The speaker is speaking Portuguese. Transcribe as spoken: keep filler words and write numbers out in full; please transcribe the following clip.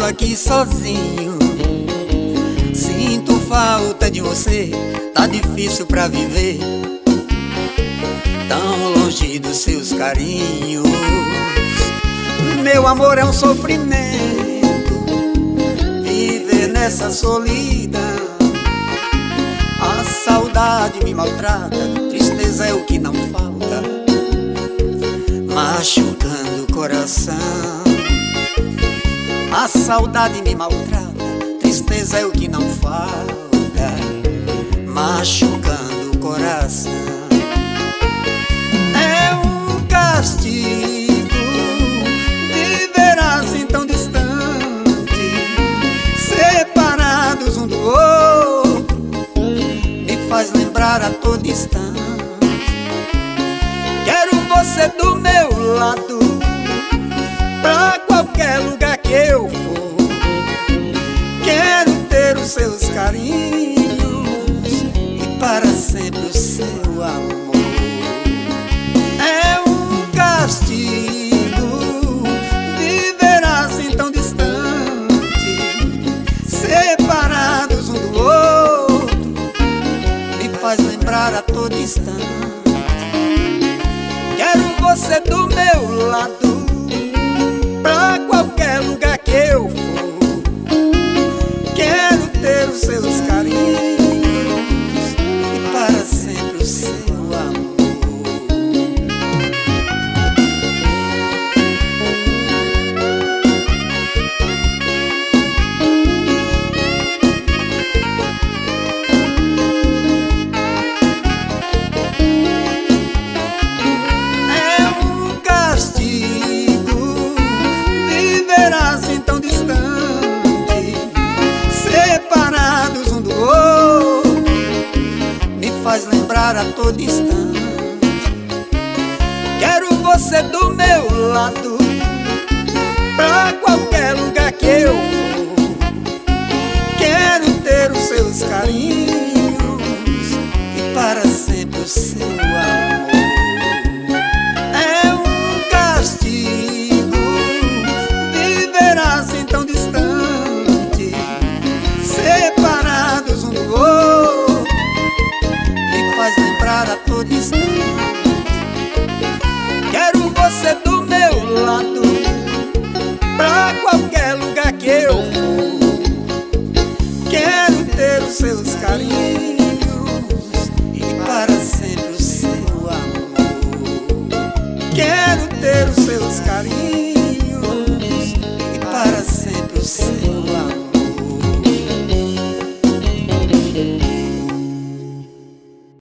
aqui sozinho. Sinto falta de você, tá difícil pra viver, tão longe dos seus carinhos. Meu amor é um sofrimento, viver nessa solidão. A saudade me maltrata, tristeza é o que não falta, machucando o coração. A saudade me maltrata, tristeza é o que não falta, machucando o coração. É um castigo viver assim tão distante, separados um do outro, me faz lembrar a todo instante. Quero você do meu lado, pra qualquer lugar que eu for. Quero ter os seus carinhos e para sempre o seu amor. É um castigo viver assim tão distante, separados um do outro, me faz lembrar a todo instante. Quero você do meu lado, pra qualquer lugar que eu for. Quero ter os seus carinhos e para sempre o seu amor. Faz lembrar a todo instante. Quero você do meu lado, pra qualquer lugar que eu for. Quero ter os seus carinhos e para sempre o seu amor. É um castigo viver assim tão distante, separados um do outro, faz lembrar a todo instante. Quero você do meu lado, pra qualquer lugar que eu for. Quero ter os seus carinhos